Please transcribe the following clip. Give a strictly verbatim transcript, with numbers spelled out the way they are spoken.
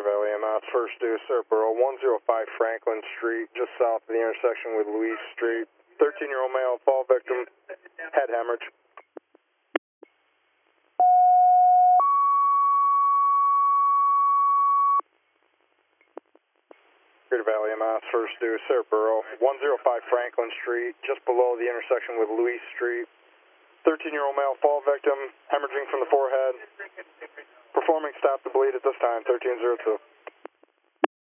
Valley M S, first due, Serpro, one oh five Franklin Street, just south of the intersection with Louise Street. thirteen-year-old male fall victim, head hemorrhage. Greater Valley M S, first due, Serpro, one oh five Franklin Street, just below the intersection with Louise Street. thirteen-year-old male fall victim, hemorrhaging from the forehead. Performing stop to bleed at this time, thirteen oh two.